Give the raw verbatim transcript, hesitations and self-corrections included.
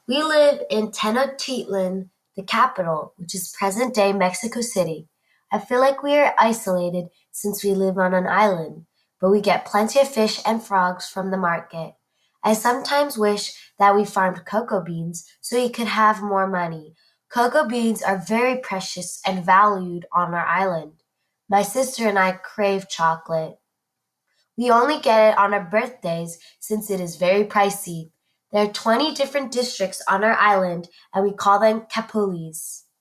We live in Tenochtitlan, the capital, which is present-day Mexico City. I feel like we are isolated since we live on an island, but we get plenty of fish and frogs from the market. I sometimes wish that we farmed cocoa beans so we could have more money. Cocoa beans are very precious and valued on our island. My sister and I crave chocolate. We only get it on our birthdays since it is very pricey. There are twenty different districts on our island and we call them capulis.